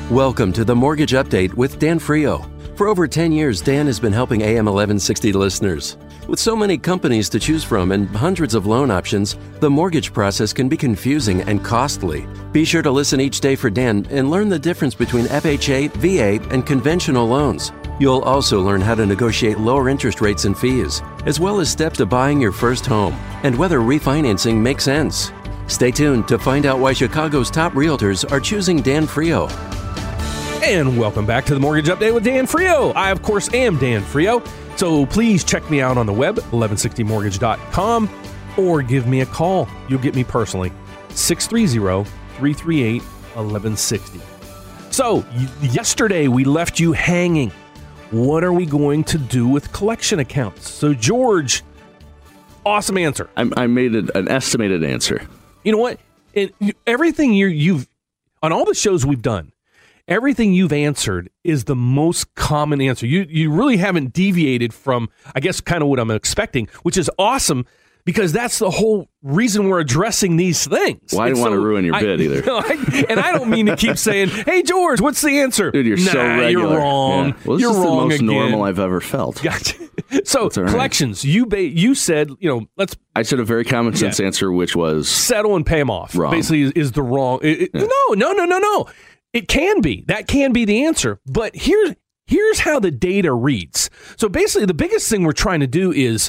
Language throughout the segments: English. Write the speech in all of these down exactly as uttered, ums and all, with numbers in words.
Welcome to the Mortgage Update with Dan Frio. For over ten years, Dan has been helping A M eleven sixty listeners. With so many companies to choose from and hundreds of loan options, the mortgage process can be confusing and costly. Be sure to listen each day for Dan and learn the difference between F H A, V A, and conventional loans. You'll also learn how to negotiate lower interest rates and fees, as well as steps to buying your first home and whether refinancing makes sense. Stay tuned to find out why Chicago's top realtors are choosing Dan Frio. And welcome back to the Mortgage Update with Dan Frio. I, of course, am Dan Frio. So please check me out on the web, eleven sixty mortgage dot com, or give me a call. You'll get me personally, six three zero, three three eight, eleven sixty. So y- yesterday we left you hanging. What are we going to do with collection accounts? So George, awesome answer. I, I made it an estimated answer. You know what? It, everything you're, you've, on all the shows we've done, everything you've answered is the most common answer. You you really haven't deviated from, I guess, kind of what I'm expecting, which is awesome because that's the whole reason we're addressing these things. Well, I didn't so want to ruin your I, bid either. You know, I, and I don't mean to keep saying, hey, George, what's the answer? Dude, you're nah, so regular. You're wrong. Yeah. Well, this you're is wrong the most again. normal I've ever felt. Gotcha. So, right. collections, you ba- you said, you know, let's... I said a very common sense Yeah. answer, which was... settle and pay them off. Wrong. Basically, is, is the wrong... It, it, Yeah. No, no, no, no, no. It can be. That can be the answer. But here's here's how the data reads. So basically, the biggest thing we're trying to do is,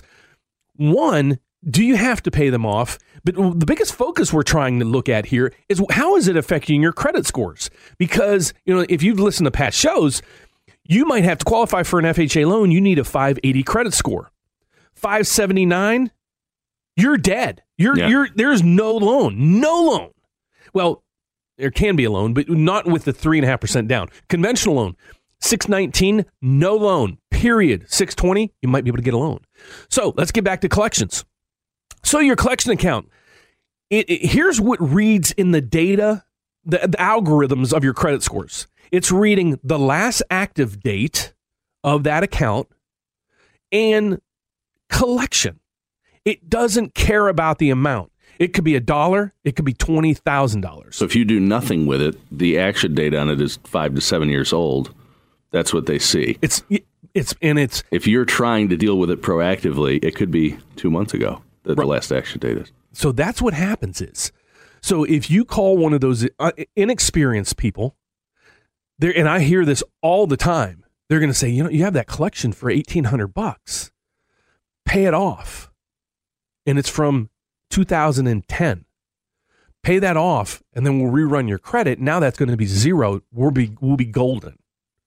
one, do you have to pay them off? But the biggest focus we're trying to look at here is how is it affecting your credit scores? Because, you know, if you've listened to past shows, you might have to qualify for an F H A loan. You need a five eighty credit score. five seventy-nine, you're dead. You're Yeah. you're there's no loan. No loan. Well, there can be a loan, but not with the three and a half percent down. Conventional loan, six nineteen, no loan. Period. six twenty, you might be able to get a loan. So let's get back to collections. So your collection account, it, it, here's what reads in the data, the, the algorithms of your credit scores. It's reading the last active date of that account and collection. It doesn't care about the amount. It could be a dollar. It could be twenty thousand dollars. So if you do nothing with it, the action date on it is five to seven years old. That's what they see. It's it's and it's If you're trying to deal with it proactively, it could be two months ago that Right. the last action date is. so that's what happens is. So if you call one of those uh, inexperienced people, there, and I hear this all the time, they're going to say, you know, you have that collection for eighteen hundred bucks. Pay it off. And it's from two thousand ten. Pay that off, and then we'll rerun your credit. Now that's going to be zero. We'll be we'll be golden.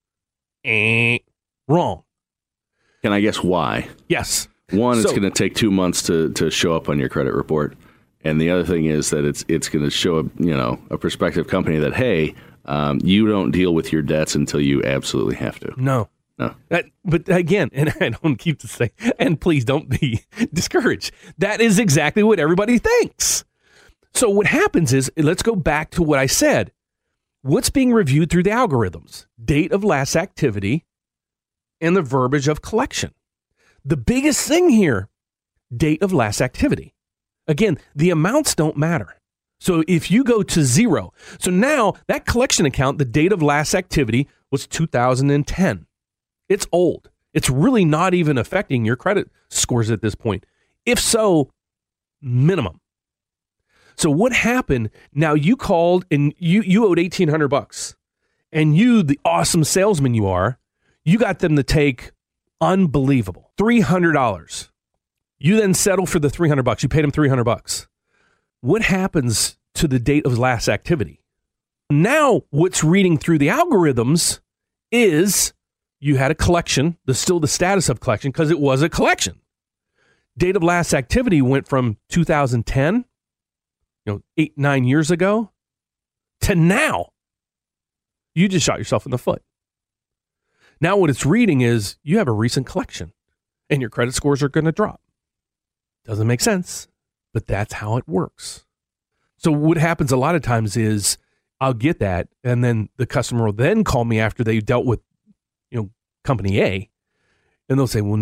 Eh, wrong. Can I guess why? Yes. One, it's So- going to take two months to, to show up on your credit report. And the other thing is that it's it's going to show, a, you know, a prospective company that, hey, um, you don't deal with your debts until you absolutely have to. No. No. That, but again, and I don't keep to say, and please don't be discouraged. That is exactly what everybody thinks. So what happens is, let's go back to what I said. What's being reviewed through the algorithms? Date of last activity and the verbiage of collection. The biggest thing here, date of last activity. Again, the amounts don't matter. So if you go to zero, so now that collection account, the date of last activity was two thousand ten. It's old. It's really not even affecting your credit scores at this point. If so, minimum. So what happened? Now you called and you you owed eighteen hundred bucks, and you, the awesome salesman you are, you got them to take unbelievable three hundred dollars. You then settle for the three hundred bucks. You paid them three hundred bucks. What happens to the date of last activity? Now what's reading through the algorithms is you had a collection, the still the status of collection, because it was a collection. Date of last activity went from two thousand ten, you know, eight, nine years ago, to now. You just shot yourself in the foot. Now what it's reading is you have a recent collection, and your credit scores are going to drop. Doesn't make sense, but that's how it works. So what happens a lot of times is I'll get that, and then the customer will then call me after they dealt with, you know, company A, and they'll say, well, now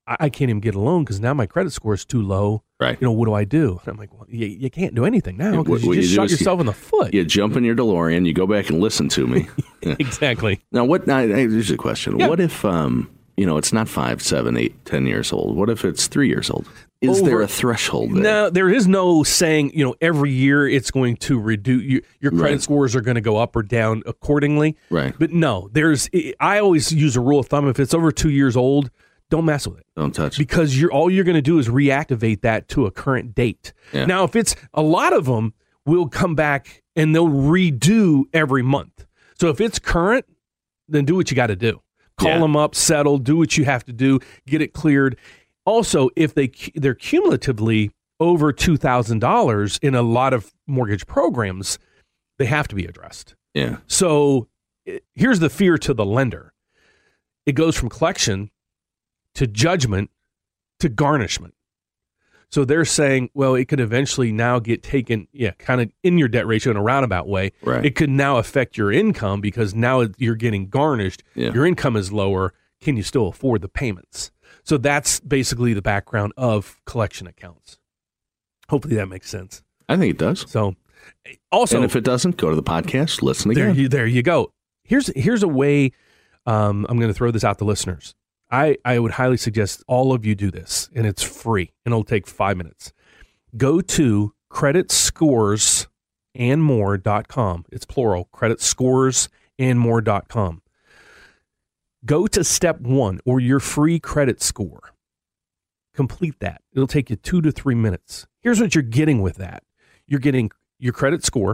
I, I can't even get a loan because now my credit score is too low. Right. You know, what do I do? And I'm like, well, you, you can't do anything now because What- you what just you do shot is yourself you- in the foot. You jump in your DeLorean, you go back and listen to me. Exactly. Now, what? Now, here's a question. Yeah. What if, um, you know, it's not five, seven, eight, ten years old? What if it's three years old? Is Over- there a threshold there? No, there is no saying, you know, every year it's going to reduce, you, your credit Right. scores are going to go up or down accordingly. Right. But no, there's, I always use a rule of thumb. If it's over two years old, don't mess with it. Don't touch it. Because you're all you're going to do is reactivate that to a current date. Yeah. Now, if it's a lot of them will come back and they'll redo every month. So if it's current, then do what you got to do. Call Yeah. them up, settle, do what you have to do, get it cleared. Also, if they they're cumulatively over two thousand dollars in a lot of mortgage programs, they have to be addressed. Yeah. So it- here's the fear to the lender. It goes from collection to judgment to garnishment. So they're saying, well, it could eventually now get taken, yeah, kind of in your debt ratio in a roundabout way. Right. It could now affect your income because now you're getting garnished. Yeah. Your income is lower. Can you still afford the payments? So that's basically the background of collection accounts. Hopefully that makes sense. I think it does. So also, And if it doesn't, go to the podcast, listen there again. you, there you go. Here's here's a way. Um, I'm going to throw this out to listeners. I, I would highly suggest all of you do this, and it's free, and it'll take five minutes. Go to credit scores and more dot com. It's plural, credit scores and more dot com. Go to step one or your free credit score. Complete that. It'll take you two to three minutes. Here's what you're getting with that. You're getting your credit score,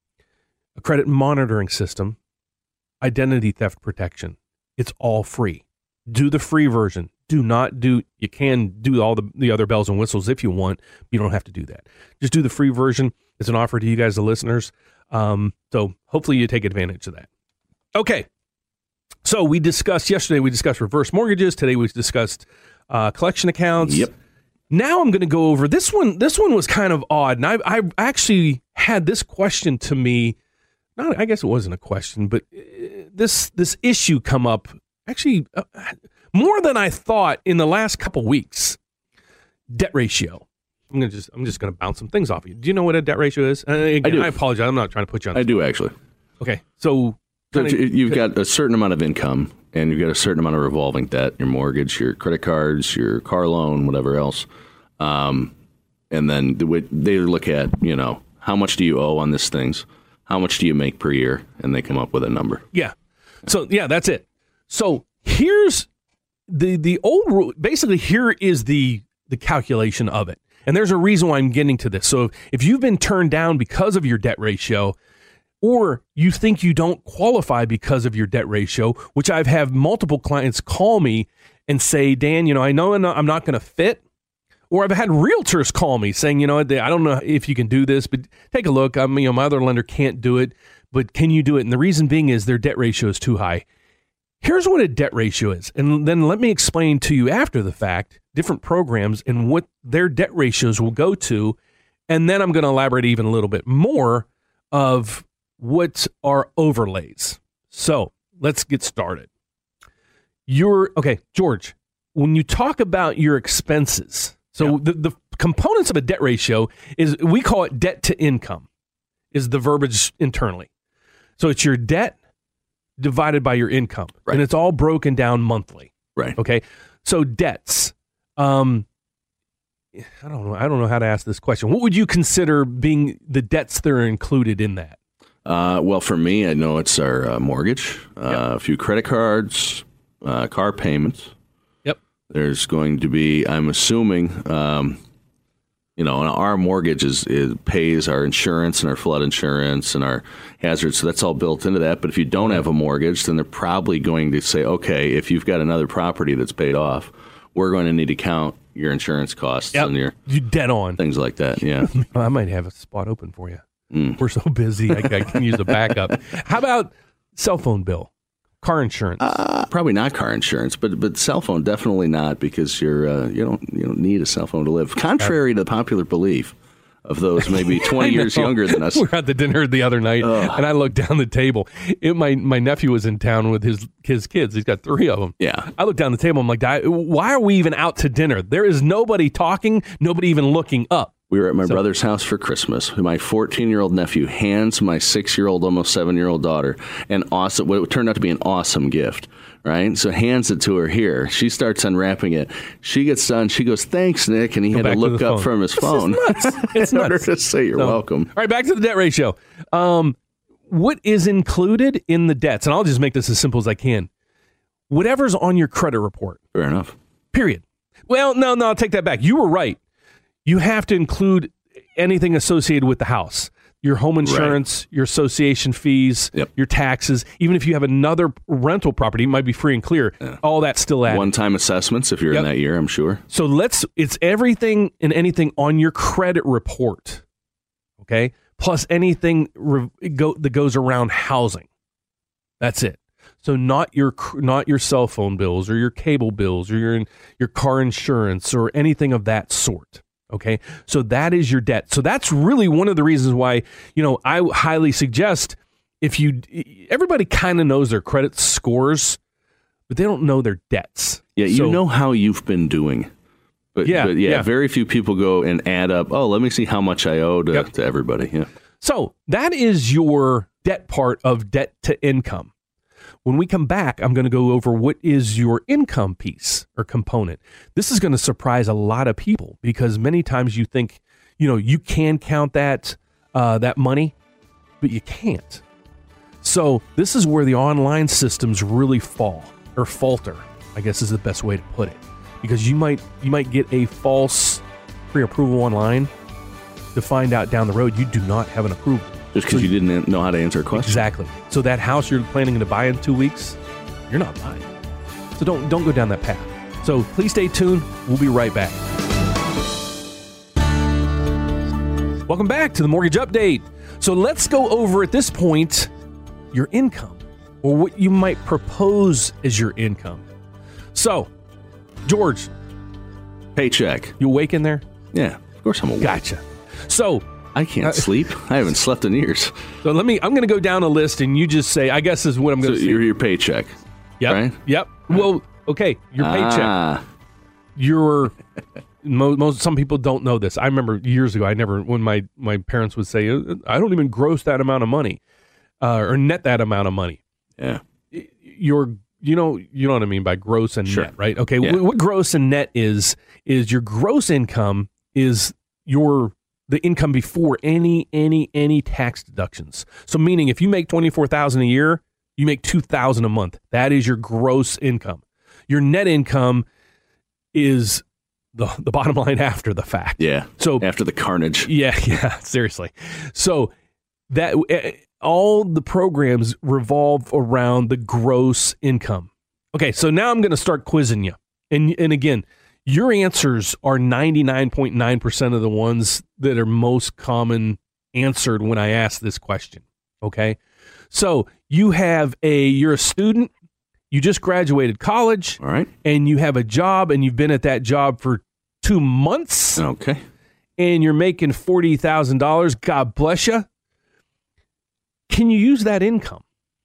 a credit monitoring system, identity theft protection. It's all free. Do the free version. Do not do, you can do all the, the other bells and whistles if you want. But you don't have to do that. Just do the free version. It's an offer to you guys, the listeners. Um, so hopefully you take advantage of that. Okay. So we discussed yesterday, we discussed reverse mortgages. Today we discussed uh, collection accounts. Yep. Now I'm going to go over this one. This one was kind of odd. And I, I actually had this question to me. Not, I guess it wasn't a question, but uh, this, this issue come up actually uh, more than I thought in the last couple weeks. Debt ratio. I'm going to just, I'm just going to bounce some things off of you. Do you know what a debt ratio is? Uh, again, I do. I apologize. I'm not trying to put you on. I do, actually. Okay. So, So kinda- if you've got a certain amount of income and you've got a certain amount of revolving debt, your mortgage, your credit cards, your car loan, whatever else. Um, and then the way they look at, you know, how much do you owe on these things? How much do you make per year? And they come up with a number. Yeah. So yeah, that's it. So here's the the old rule. Basically, here is the the calculation of it. And there's a reason why I'm getting to this. So if you've been turned down because of your debt ratio, or you think you don't qualify because of your debt ratio, which I've had multiple clients call me and say, Dan, you know, I know I'm not going to fit. Or I've had realtors call me saying, you know, I don't know if you can do this, but take a look. I mean, you know, my other lender can't do it, but can you do it? And the reason being is their debt ratio is too high. Here's what a debt ratio is. And then let me explain to you after the fact, different programs and what their debt ratios will go to. And then I'm going to elaborate even a little bit more of what are overlays. So let's get started. You're okay, George, when you talk about your expenses, so yeah. the, the components of a debt ratio is, we call it debt to income, is the verbiage internally. So it's your debt divided by your income. Right. And it's all broken down monthly. Right. Okay. So debts. Um, I don't know. I don't know how to ask this question. What would you consider being the debts that are included in that? Uh, well, for me, I know it's our uh, mortgage, uh, yep. a few credit cards, uh, car payments. Yep. There's going to be, I'm assuming, um, you know, our mortgage is, is pays our insurance and our flood insurance and our hazards. So that's all built into that. But if you don't have a mortgage, then they're probably going to say, okay, if you've got another property that's paid off, we're going to need to count your insurance costs yep. and your you dead on things like that. Yeah. I might have a spot open for you. Mm. We're so busy. I, I can use a backup. How about cell phone bill, car insurance? Uh, probably not car insurance, but but cell phone definitely not, because you're uh, you don't you don't need a cell phone to live. Contrary to the popular belief, of those maybe twenty years younger than us. We were at the dinner the other night, Ugh. and I looked down the table. It, my my nephew was in town with his his kids. He's got three of them. Yeah. I looked down the table. I'm like, "Di- why are we even out to dinner? There is nobody talking, nobody even looking up. We were at my So- brother's house for Christmas. My fourteen-year-old nephew hands my six-year-old, almost seven-year-old daughter an awesome, what turned out to be an awesome gift, right? So hands it to her here. She starts unwrapping it. She gets done. She goes, "Thanks, Nick," and he Go had back to to look the up phone. from his phone It's in order nuts. to say you're So- welcome. All right, back to the debt ratio. Um, what is included in the debts? And I'll just make this as simple as I can. Whatever's on your credit report. Fair enough. Period. Well, no, no, I'll take that back. You were right. You have to include anything associated with the house. Your home insurance, your association fees, Yep. your taxes. Even if you have another rental property, it might be free and clear. All that's still added. One-time assessments if you're Yep. in that year, I'm sure. So let's, it's everything and anything on your credit report. Okay. Plus anything re, go, that goes around housing. That's it. So not your cr- not your cell phone bills or your cable bills or your your car insurance or anything of that sort. Okay, so that is your debt. So that's really one of the reasons why, you know, I highly suggest if you everybody kind of knows their credit scores, but they don't know their debts. Yeah, you So- know how you've been doing. But Yeah, but yeah, yeah. very few people go and add up, oh, let me see how much I owe to, Yep. to everybody. Yeah. So that is your debt part of debt to income. When we come back, I'm going to go over what is your income piece or component. This is going to surprise a lot of people because many times you think, you know, you can count that uh, that money, but you can't. So this is where the online systems really fall or falter, I guess is the best way to put it, because you might you might get a false pre-approval online to find out down the road you do not have an approval. Just because So- you didn't know how to answer a question. Exactly. So that house you're planning to buy in two weeks, you're not buying. So don't don't go down that path. So please stay tuned. We'll be right back. Welcome back to the Mortgage Update. So let's go over at this point your income or what you might propose as your income. So, George, Paycheck. you awake in there? Yeah, of course I'm awake. Gotcha. So I can't sleep. I haven't slept in years. so let me I'm going to go down a list and you just say I guess is what I'm So going to say. your, your paycheck. Yep. right? Yep. Well, okay, your paycheck. Ah, Your most, most some people don't know this. I remember years ago. I never when my my parents would say, "I don't even gross that amount of money, uh, or net that amount of money." yeah. Your you know you know what I mean by gross and Sure. net, right? Okay, Yeah. wh- what gross and net is is your gross income is your the income before any any any tax deductions. So meaning if you make twenty four thousand a year, you make two thousand a month. That is your gross income. Your net income is the the bottom line after the fact. Yeah. So After the carnage. yeah, yeah, seriously. So that uh, all the programs revolve around the gross income. Okay, so now I'm going to start quizzing you. And and again, your answers are ninety-nine point nine percent of the ones that are most common answered when I ask this question. Okay? So, you have a you're a student, you just graduated college, All right. and you have a job and you've been at that job for two months Okay. and you're making forty thousand dollars. God bless you. Can you use that income?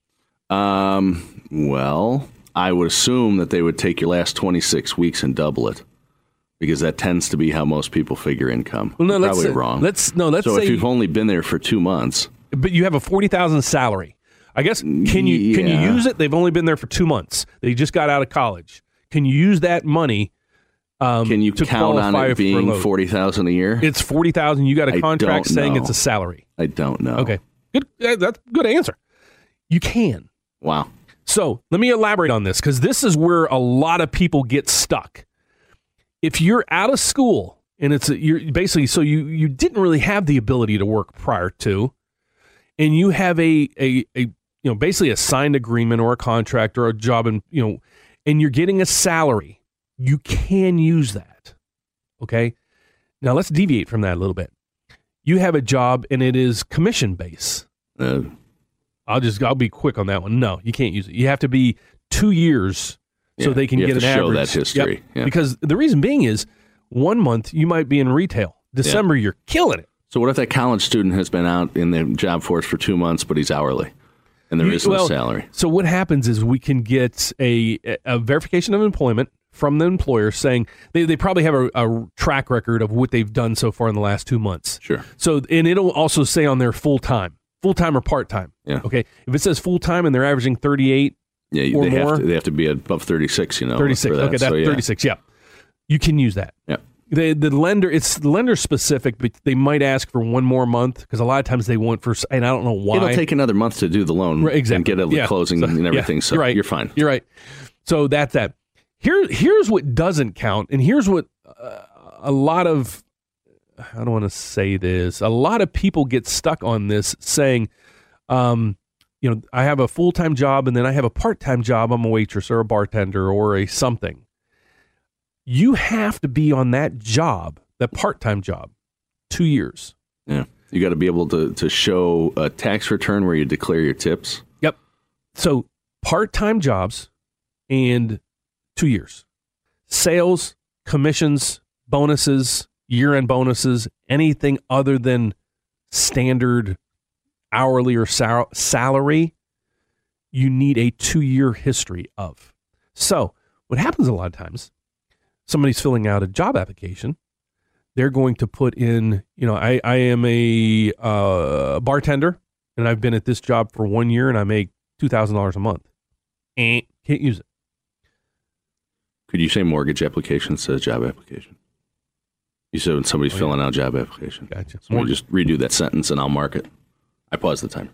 Um. Well, I would assume that they would take your last twenty-six weeks and double it, because that tends to be how most people figure income. Well, no, You're let's probably say, wrong. Let's no, let's so say if you've only been there for two months, but you have a forty thousand salary. I guess can you can you Yeah. use it? They've only been there for two months. They just got out of college. Can you use that money? Um, can you to count on qualify it for being loan? forty thousand a year? It's forty thousand. You got a I contract don't saying know. it's a salary. I don't know. Okay, good. uh, That's a good answer. You can. Wow. So let me elaborate on this because this is where a lot of people get stuck. If you're out of school and it's a, you're basically so you you didn't really have the ability to work prior to, and you have a a, a you know basically a signed agreement or a contract or a job and you know and you're getting a salary, you can use that. Okay, now let's deviate from that a little bit. You have a job and it is commission based. Uh, I'll just I'll be quick on that one. No, you can't use it. You have to be two years so Yeah, they can you get have an to show average. that history. Yep. Yeah. Because the reason being is one month you might be in retail. December you're killing it. So what if that college student has been out in the job force for two months, but he's hourly, and there You- is no well, salary? So what happens is we can get a, a verification of employment from the employer saying they, they probably have a, a track record of what they've done so far in the last two months. Sure. So, and it'll also say on there full-time, full-time or part-time. Yeah. Okay. If it says full-time and they're averaging thirty-eight, Yeah, or they more? have to. They have to be above thirty-six. You know, thirty-six. for that. Okay, that's So, yeah. thirty-six. Yeah. You can use that. Yeah. The the lender, it's lender specific, but they might ask for one more month because a lot of times they want for, and I don't know why. It'll take another month to do the loan Right, exactly. and get it Yeah. closing So, and everything. yeah, So you're right. you're fine. You're right. So that's that. Here, here's what doesn't count, and here's what uh, a lot of, I don't want to say this, a lot of people get stuck on this saying, um, you know, I have a full-time job and then I have a part-time job. I'm a waitress or a bartender or a something. You have to be on that job, that part-time job, two years. Yeah. You got to be able to, to show a tax return where you declare your tips. Yep. So part-time jobs and two years. Sales, commissions, bonuses, year-end bonuses, anything other than standard hourly or sal- salary, you need a two-year history of. So what happens a lot of times, somebody's filling out a job application, they're going to put in, you know, I, I am a uh, bartender, and I've been at this job for one year, and I make two thousand dollars a month. Eh, can't use it. Could you say mortgage application says job application? You said when somebody's Oh, yeah. filling out job application. Gotcha. So we just redo that sentence and I'll mark it. I pause the timer.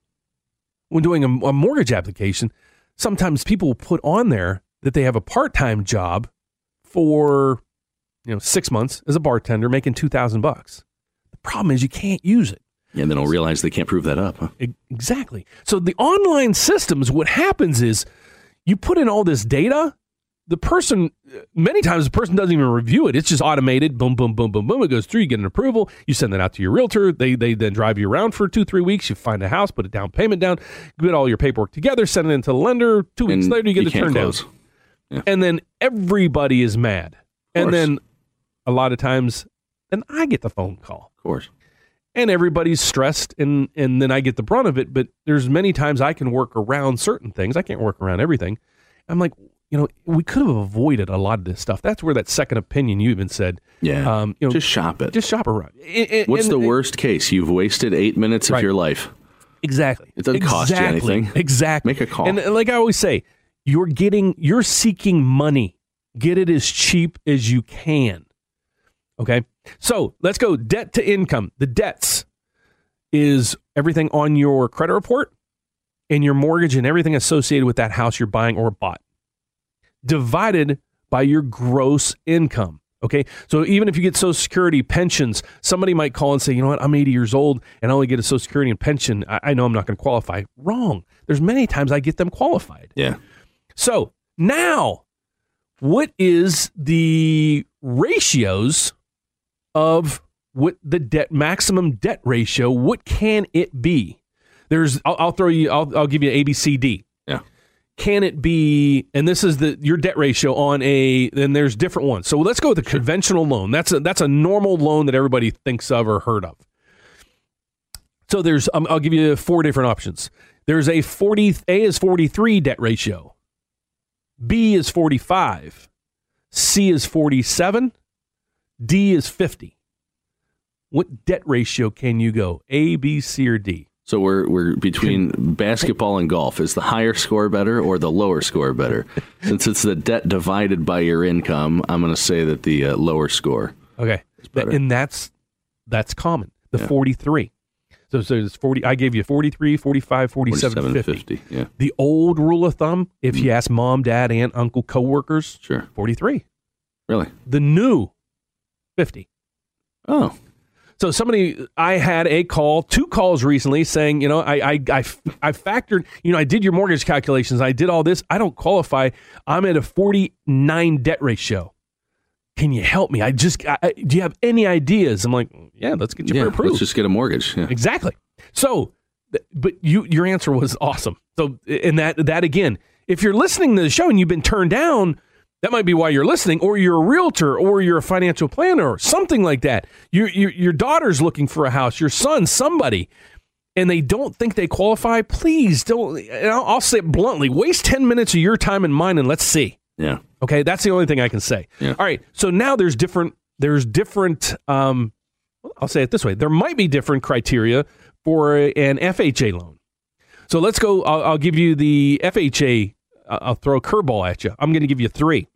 When doing a, a mortgage application, sometimes people will put on there that they have a part-time job for, you know, six months as a bartender making two thousand bucks. The problem is you can't use it. Yeah, they don't realize they can't prove that up. Huh? E- Exactly. So the online systems, what happens is you put in all this data, the person, many times the person doesn't even review it. It's just automated. Boom, boom, boom, boom, boom. It goes through. You get an approval. You send that out to your realtor. They they then drive you around for two, three weeks. You find a house, put a down payment down, get all your paperwork together, send it into the lender. Two weeks And later, you get you the can't turn down. close. Yeah. And then everybody is mad. And course. then a lot of times, then I get the phone call. Of course. And everybody's stressed, and, and then I get the brunt of it. But there's many times I can work around certain things. I can't work around everything. I'm like, you know, we could have avoided a lot of this stuff. That's where that second opinion you even said. Yeah. Um, you know, just shop it. Just shop around. And- and- What's and- the worst case? You've wasted eight minutes of Right. your life. Exactly. It doesn't cost you Exactly. anything. Exactly. Make a call. And like I always say, you're getting, you're seeking money. Get it as cheap as you can. Okay. So let's go debt to income. The debts is everything on your credit report and your mortgage and everything associated with that house you're buying or bought, divided by your gross income. Okay. So even if you get Social Security, pensions, somebody might call and say, you know what, I'm eighty years old and I only get a Social Security and pension. I, I know I'm not going to qualify. Wrong. There's many times I get them qualified. Yeah. So now, what is the ratios of what the debt maximum debt ratio? What can it be? There's, I'll, I'll throw you, I'll, I'll give you A, B, C, D. Yeah. Can it be? And this is the your debt ratio on a. Then there's different ones. So let's go with the sure. conventional loan. That's a that's a normal loan that everybody thinks of or heard of. So there's, um, I'll give you four different options. There's a forty. A is forty-three debt ratio. B is forty-five. C is forty-seven. D is fifty. What debt ratio can you go? A, B, C, or D? So we're we're between basketball and golf. Is the higher score better or the lower score better? Since it's the debt divided by your income, I'm going to say that the uh, lower score. Okay, is better. And that's that's common. The Yeah. forty-three. So so it's forty. I gave you forty-three, forty-five, forty-seven, forty-seven, fifty. fifty. Yeah, The old rule of thumb, if you ask mom, dad, aunt, uncle, coworkers, sure. forty-three. Really? The new fifty. Oh, So somebody, I had a call, two calls recently saying, you know, I, I, I, I factored, you know, I did your mortgage calculations. I did all this. I don't qualify. I'm at a forty-nine debt ratio. Can you help me? I just, I, do you have any ideas? I'm like, yeah, let's get you yeah. pre-approved. Let's just get a mortgage. Yeah. Exactly. So, th- but you, your answer was awesome. So, and that, that again, if you're listening to the show and you've been turned down, That might be why you're listening, or you're a realtor, or you're a financial planner, or something like that. Your, your, your daughter's looking for a house, your son, somebody, and they don't think they qualify. Please don't, and I'll, I'll say it bluntly, waste ten minutes of your time and mine and let's see. Yeah. Okay, that's the only thing I can say. Yeah. All right, so now there's different, there's different, um, I'll say it this way. There might be different criteria for an F H A loan. So let's go, I'll, I'll give you the F H A, I'll throw a curveball at you. I'm going to give you three.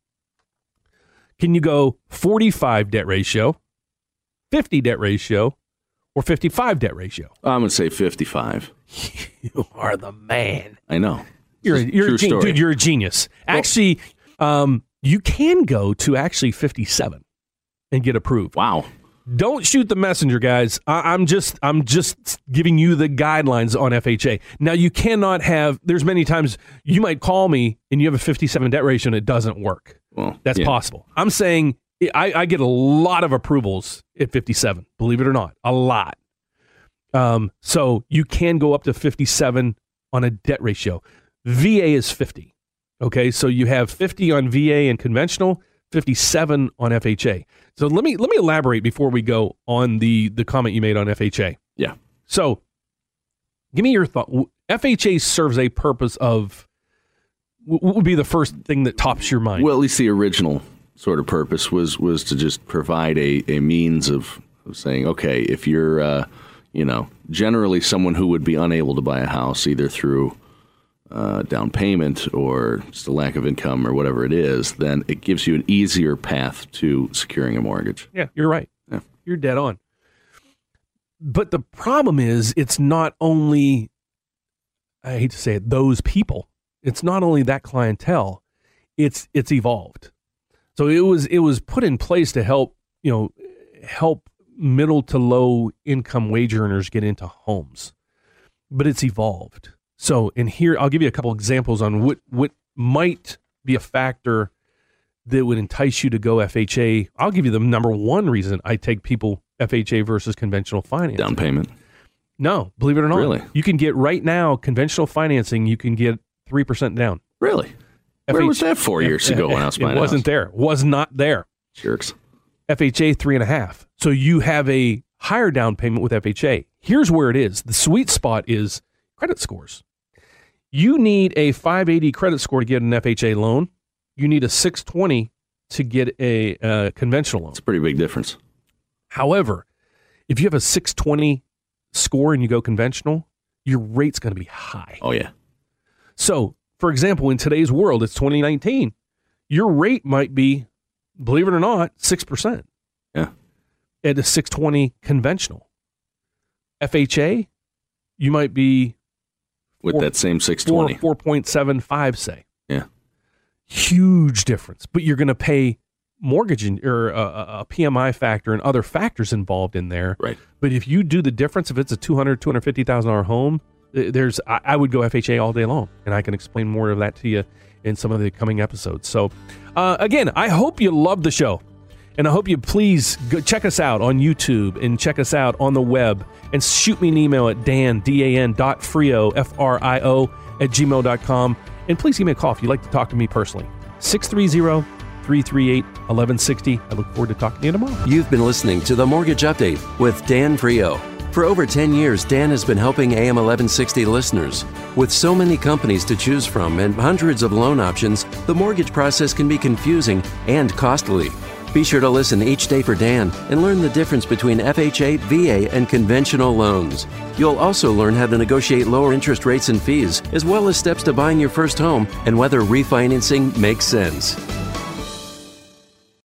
Can you go forty-five debt ratio, fifty debt ratio, or fifty-five debt ratio? I'm going to say fifty-five. You are the man. I know. You're a, you're True a gen- story. dude, you're a genius. Actually, um, you can go to actually fifty-seven and get approved. Wow. Don't shoot the messenger, guys. I, I'm just I'm just giving you the guidelines on F H A. Now, you cannot have, there's many times you might call me and you have a fifty-seven debt ratio and it doesn't work. Well, That's yeah. possible. I'm saying I, I get a lot of approvals at fifty-seven, believe it or not, a lot. Um, so you can go up to fifty-seven on a debt ratio. V A is fifty. Okay, so you have fifty on V A and conventional, fifty-seven on F H A. So let me let me elaborate before we go on the the comment you made on F H A. Yeah. So give me your thought. F H A serves a purpose of, what would be the first thing that tops your mind? Well, at least the original sort of purpose was was to just provide a, a means of, of saying, okay, if you're, uh, you know, generally someone who would be unable to buy a house either through uh, down payment or just a lack of income or whatever it is, then it gives you an easier path to securing a mortgage. Yeah, you're right. Yeah. You're dead on. But the problem is, it's not only, I hate to say it, those people. It's not only that clientele. It's it's evolved. So it was it was put in place to help, you know, help middle to low income wage earners get into homes. But it's evolved. So, and here I'll give you a couple examples on what what might be a factor that would entice you to go F H A. I'll give you the number one reason I take people F H A versus conventional financing. Down payment? No, believe it or not. Really? You can get right now conventional financing. You can get three percent down. Really? Where F H- was that four years ago when I was buying It a wasn't house? there. Was not there. Jerks. F H A three and a half. So you have a higher down payment with F H A. Here's where it is. The sweet spot is credit scores. You need a five eighty credit score to get an F H A loan. You need a six twenty to get a uh, conventional loan. It's a pretty big difference. However, if you have a six twenty score and you go conventional, your rate's going to be high. Oh, yeah. So, for example, in today's world, it's twenty nineteen. Your rate might be, believe it or not, six percent. Yeah. At a six twenty conventional. F H A, you might be With Four- that same six four, twenty. four point seven five, say. Yeah. Huge difference. But you're going to pay mortgage in, or a, a P M I factor and other factors involved in there. Right. But if you do the difference, if it's a two hundred thousand dollars, two hundred fifty thousand dollars home, there's I, I would go F H A all day long. And I can explain more of that to you in some of the coming episodes. So, uh, again, I hope you love the show. And I hope you please go check us out on YouTube and check us out on the web and shoot me an email at dan, D A N dot Frio, F R I O, at gmail dot com. And please give me a call if you'd like to talk to me personally. six three zero, three three eight, one one six zero. I look forward to talking to you tomorrow. You've been listening to The Mortgage Update with Dan Frio. For over ten years, Dan has been helping A M eleven sixty listeners. With so many companies to choose from and hundreds of loan options, the mortgage process can be confusing and costly. Be sure to listen each day for Dan and learn the difference between F H A, V A, and conventional loans. You'll also learn how to negotiate lower interest rates and fees, as well as steps to buying your first home and whether refinancing makes sense.